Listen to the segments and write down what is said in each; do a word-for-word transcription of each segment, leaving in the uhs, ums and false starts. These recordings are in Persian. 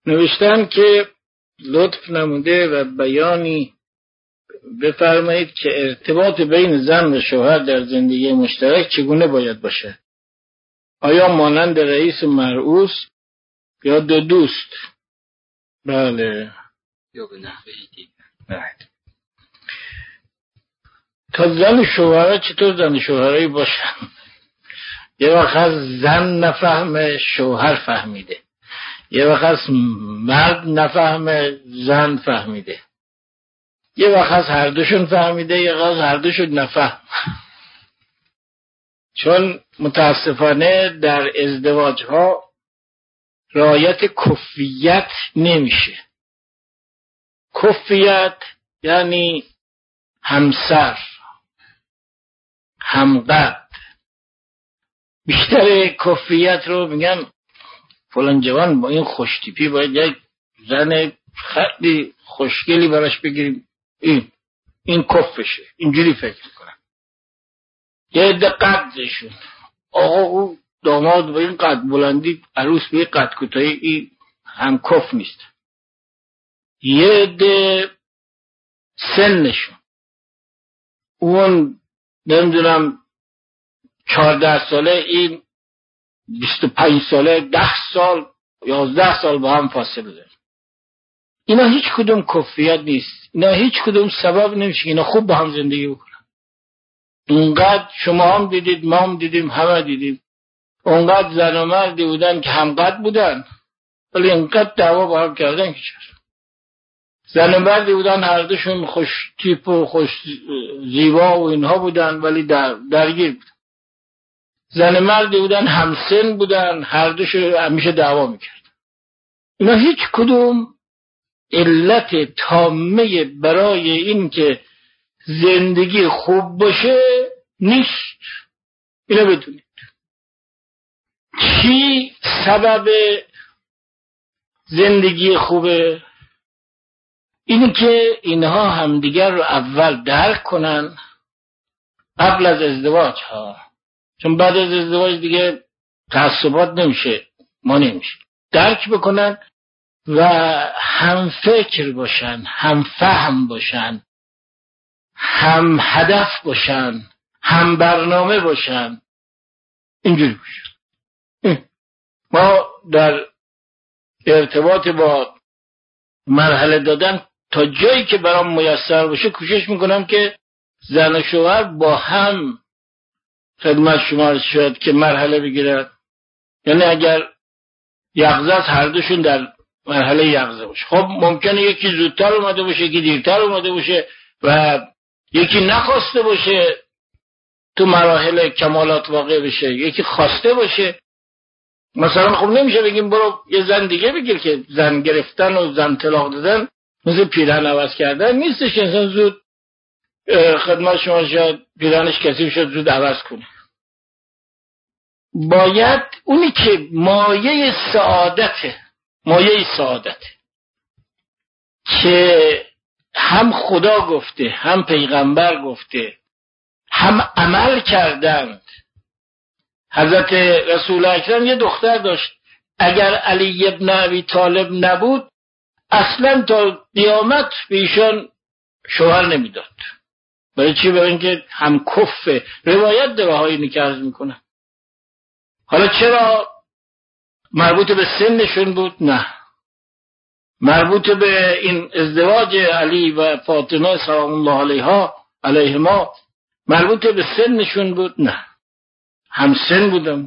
نوشتن که لطف نموده و بیانی بفرمایید که ارتباط بین زن و شوهر در زندگی مشترک چگونه باید باشه؟ آیا مانند رئیس و مرئوس یا دو دوست؟ بله یا به نحوه دیگر. بله. تا زن شوهر چطور زن شوهرایی باشن؟ یه وقت زن نفهمه شوهر فهمیده، یه وقت مرد نفهمه زن فهمیده، یه وقت هر دوشون فهمیده، یه وقت هر دوشون نفهم. چون متاسفانه در ازدواج ها رعایت کفیت نمیشه. کفیت یعنی همسر، همقد. بیشتر کفیت رو میگن فلان جوان با این خوشتیپی باید یک زن خیلی خوشگلی براش بگیریم، این این کفشه. اینجوری فکر میکنن. یه عده قدشون، آقا او داماد با این قد بلندی، عروس به قد کوتاهی، این هم کف نیست. یه عده سنشون، اون نمیدونم چهارده ساله، این بیست و پنج ساله، ده سال یازده سال با هم فاصله داره. اینا هیچ کدوم کفیت نیست. اینا هیچ کدوم سبب نمیشه اینا خوب با هم زندگی بکنن. اونقدر شما هم دیدید، ما هم دیدیم، همه دیدیم، اونقدر زن و مردی بودن که همقدر بودن ولی اینقدر دعوا با هم کردن که چرا. زن و مردی بودن هر دوشون خوش تیپ و خوش زیبا و اینها بودن ولی در درگیر بودن. زن و مردی بودن همسن بودن هر دوشون همیشه دعوا میکردن. اینا هیچ کدوم علت تامه برای این که زندگی خوب باشه نیست. اینو بدونید. چی سبب زندگی خوبه؟ اینه که اینها همدیگر رو اول درک کنن قبل از ازدواج ها. چون بعد از ازدواج دیگه تعصبات نمیشه، ما نمیشه. درک بکنن و هم فکر باشن، هم فهم باشن، هم هدف باشن، هم برنامه باشن. اینجوری باشن. ما در ارتباط با مرحله دادن تا جایی که برام میسر باشه کوشش میکنم که زن و شوهر با هم خدمت شما شد که مرحله بگیرن. یعنی اگر یغزه است هر دوشون در مرحله یغزه باشه. خب ممکنه یکی زودتر اومده باشه، یکی دیرتر اومده باشه و یکی نخواسته باشه تو مراحل کمالات واقع بشه، یکی خواسته باشه. مثلا خب نمیشه بگیم برو یه زن دیگه بگیر، که زن گرفتن و زن طلاق دادن مثل پیرهن عوض کردن نیستش. انسان زود خدمت شما شاید پیرهنش کثیف شد زود عوض کنه. باید اونی که مایه سعادته، مایه سعادته که هم خدا گفته، هم پیغمبر گفته، هم عمل کردند. حضرت رسول اکرم یه دختر داشت، اگر علی ابن ابی طالب نبود اصلا تا قیامت به ایشان شوهر نمیداد. برای چی؟ برای اینکه هم کفه. روایت داره های اینی که عرض میکنه. حالا چرا مربوط به سنشون بود؟ نه، مربوط به این ازدواج علی و فاطمه سلام الله علیها علیهما مربوط به سنشون بود؟ نه، هم سن بودن،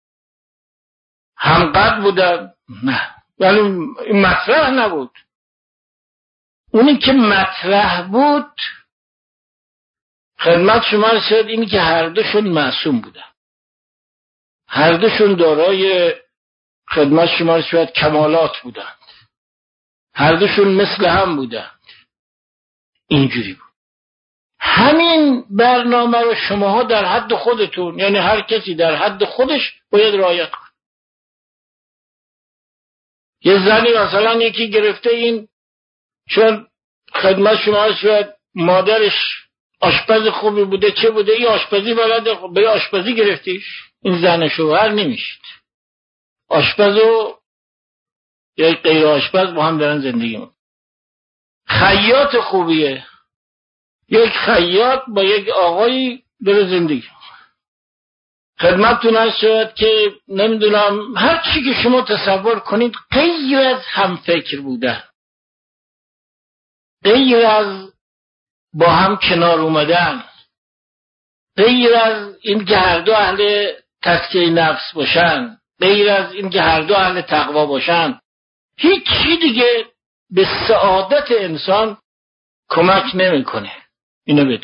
هم قد بودن، نه، ولی این مطرح نبود. اونی که مطرح بود خدمت شما رسید اینی که هر دوشون معصوم بودن، هر دوشون دارای خدمت شما رسید کمالات بودن، هر دوشون مثل هم بودن. اینجوری بود. همین برنامه رو شماها در حد خودتون، یعنی هر کسی در حد خودش باید رعایت کنه. یه زنی مثلا یکی گرفته این چون خدمت شما رسید مادرش آشپز خوبی بوده چه بوده، این آشپزی بلده، به آشپزی گرفتیش. این زن شوهر نمیشید. آشپزو یک غیر آشپز با هم دارن زندگی میکنن. خیاط خوبیه، یک خیاط با یک آقایی داره زندگی. خدمتتون عرض شد که نمیدونم هر چی که شما تصور کنید غیر از هم فکر بودن، غیر از با هم کنار اومدن، غیر از این که هر دو اهل تزکیه نفس باشن، غیر از این که هر دو اهل تقوا باشن، هیچ چی دیگه به سعادت انسان کمک نمیکنه. اینو بدونید.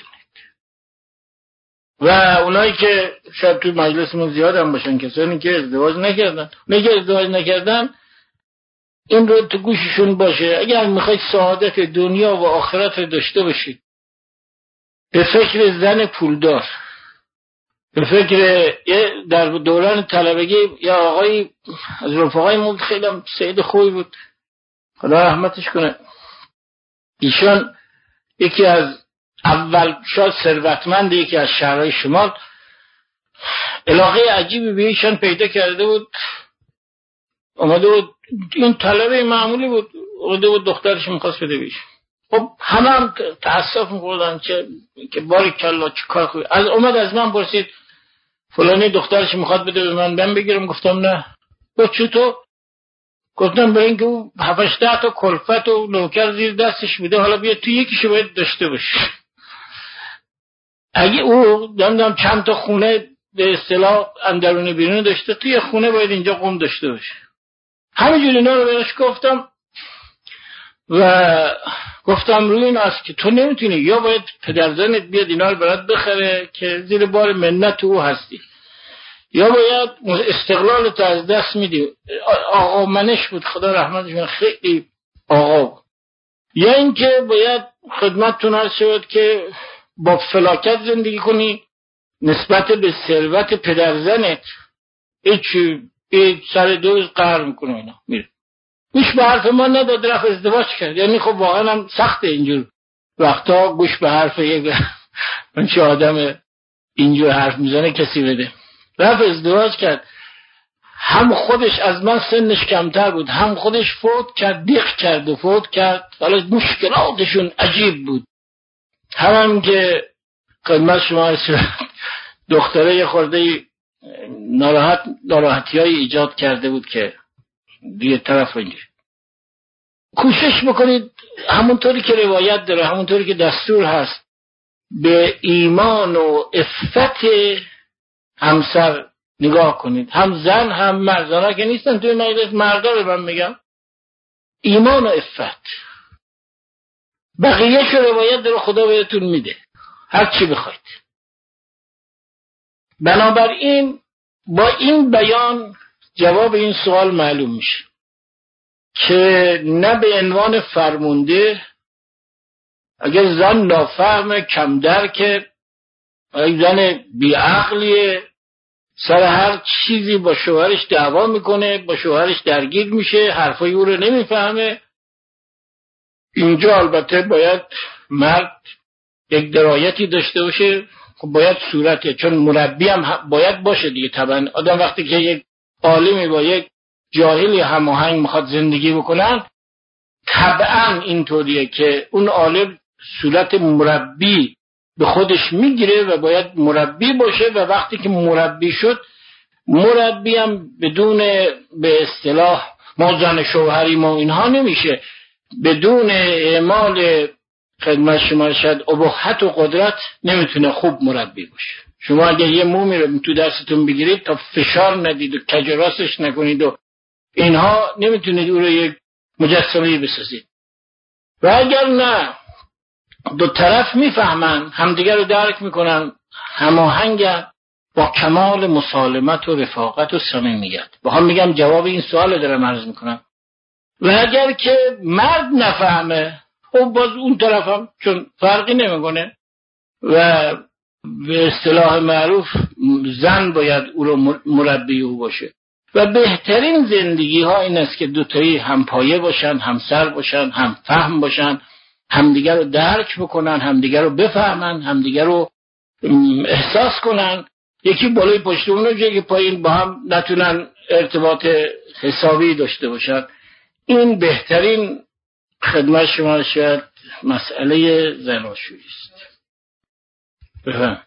و اونایی که شاید توی مجلسمون زیاد هم باشن، کسانی که ازدواج نکردن، میگه ازدواج نکردن، این رو تو گوششون باشه. اگر میخواید سعادت دنیا و آخرت داشته باشید، به فکر زن پولدار، به فکر در دوران طلبگی یا آقای از رفقای مولد خیلی سید خوبی بود، خدا رحمتش کنه، ایشان یکی از اول شاید ثروتمند یکی از شهرهای شمال، علاقه عجیبی به ایشان پیدا کرده بود. اومده بود، این طلبه معمولی بود، اومده بود دخترش میخواست بده بیش. خب همه هم تأسف میخوردن چه که باری کلا چه کار خوبی. از اومد از من پرسید فلانی دخترش میخواد بده به من، من بگیرم؟ گفتم نه. گفت چطور؟ گفتم به اینکه او هفتش تا کلفت و نوکر زیر دستش میده، حالا بیا تو یکیشو باید داشته باشی. اگه او نمیدونم چند تا خونه به اصطلاح اندرون بیرون داشته، توی خونه باید اینجا قم داشته باشه. همینجوری اینا رو بهش گفتم و گفتم روی این است که تو نمیتونی، یا باید پدرزنت بیاد اینا رو برات بخره که زیر بار منت او هستی، یا باید استقلالت از دست میدی. آقا منش بود، خدا رحمتش کنه، خیلی آقا بود. یا اینکه باید خدمتتون عرض شد که با فلاکت زندگی کنی نسبت به ثروت پدرزنت، هیچی این سر دوز قهر میکنه اینا میره. گوش به حرف ما نداد، رفت ازدواج کرد. یعنی خب واقعا هم سخته اینجور وقتا گوش به حرف یک من چه آدم اینجور حرف میزنه کسی بده. رفت ازدواج کرد، هم خودش از من سنش کمتر بود، هم خودش فوت کرد، دیخ کرد و فوت کرد. حالا مشکلاتشون عجیب بود. هم هم که خدمت شما دختره یه خورده ناراحت ناراحتی های ایجاد کرده بود که دیگه طرف اینجور. کوشش بکنید همونطوری که روایت داره، همونطوری که دستور هست، به ایمان و عفت همسر نگاه کنید. هم زن هم مرد، زنها که نیستن توی مجلس، مردا رو من میگم. ایمان و عفت، بقیه‌ش روایت داره، خدا بهتون میده هر چی بخواید. بنابراین با این بیان جواب این سوال معلوم میشه که نه به عنوان فرمونده، اگر زن نافهم کم درکه، اگر زن بیعقلیه، سر هر چیزی با شوهرش دعوا میکنه، با شوهرش درگیر میشه، حرفای او رو نمیفهمه، اینجا البته باید مرد یک درایتی داشته باشه. خب باید صورته، چون مربی هم باید باشه دیگه. طبعا آدم وقتی که یک عالمی با یک جاهلی هماهنگ میخواد زندگی بکنن، طبعا اینطوریه که اون عالم صورت مربی به خودش میگیره و باید مربی باشه. و وقتی که مربی شد، مربی هم بدون به اصطلاح ما زن شوهری ما اینها نمیشه، بدون اعمال خدمت شما شد ابهت و قدرت نمیتونه خوب مربی باشه. شما اگر یه مومی رو تو دستتون بگیرید تا فشار ندید و کجراسش نکنید و اینها، نمیتونید او رو یک مجسمه بسازید. و اگر نه دو طرف میفهمن، همدیگر رو درک میکنن، هماهنگن، با کمال مسالمت و رفاقت و صمیمیت. با هم میگم جواب این سوال دارم عرض میکنم. و اگر که مرد نفهمه، خب باز اون طرف هم چون فرقی نمیکنه و به اصطلاح معروف زن باید او رو مربی او باشه. و بهترین زندگی ها این است که دوتایی هم پایه باشن، هم سر باشن، هم فهم باشن، همدیگر رو درک بکنن، همدیگر رو بفهمن، همدیگر رو احساس کنن. یکی بالای پشت اون رو، یکی پایین، با هم نتونن ارتباط حسابی داشته باشن. این بهترین خدمت شما شاید مسئله زناشویی است. بفهم.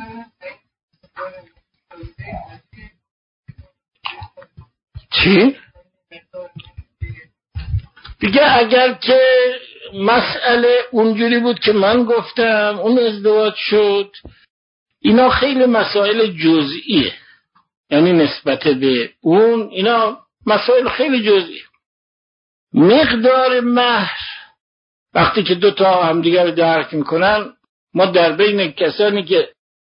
چی؟ دیگه اگر که مسئله اونجوری بود که من گفتم اون ازدواج شد، اینا خیلی مسائل جزئیه، یعنی نسبت به اون اینا مسائل خیلی جزئیه. مقدار مهر وقتی که دوتا همدیگر درک میکنن، ما در بین کسانی که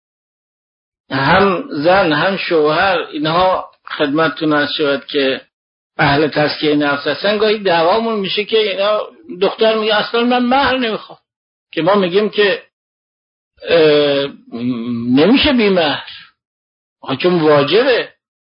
هم زن هم شوهر اینها خدمتتون هست شود که اهل تزکیه نفس هستن، گاهی دعوامون میشه که اینا دختر میگه اصلا من مهر نمیخوام، که ما میگیم که نمیشه بی مهر چون واجبه.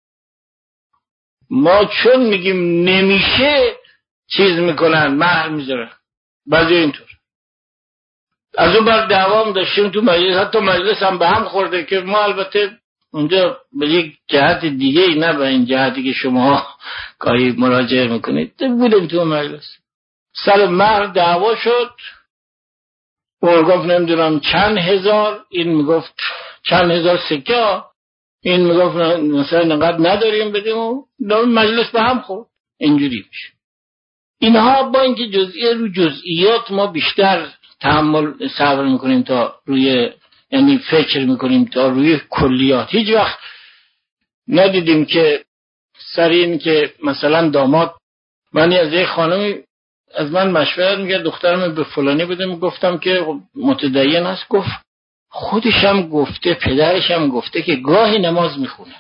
ما چون میگیم نمیشه چیز میکنن، مهر میذارن. بعضی اینطور از اون بر دوام داشتیم تو مجلس، حتی مجلس هم به هم خورده که ما البته اونجا به یک جهت دیگه ای، نه به این جهتی که شما گاهی مراجعه میکنید، بودیم تو مجلس سر مهر دعوا شد. اون گفت نمیدونم چند هزار، این میگفت چند هزار سکه، این میگفت مثلا نقد نداریم بدیم، و مجلس به هم خورد. اینجوری میشه. اینها با اینکه جزئیه رو جزئیات ما بیشتر تحمل صبر میکنیم تا روی، یعنی فکر میکنیم تا روی کلیات. هیچ وقت ندیدیم که سر این که مثلا داماد، من از یک خانمی از من مشورت میگه دخترم به فلانی بدم، گفتم که متدین است، گفت خودشم گفته پدرشم گفته که گاهی نماز میخونه.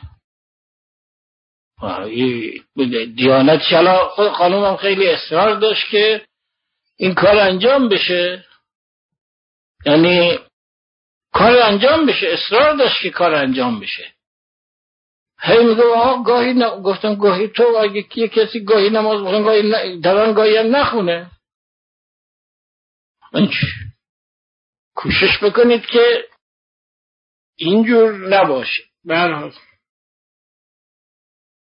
دیانت شلا. خود خانومم خیلی اصرار داشت که این کار انجام بشه، یعنی کار انجام بشه، اصرار داشت که کار انجام بشه. هی میگه آها گاهی ن... گفتم گاهی تو اگه یه کسی گاهی نماز بخونه گاهی ن... دوان گاهی هم نخونه، انچ کوشش بکنید که اینجور نباشه. به هر حال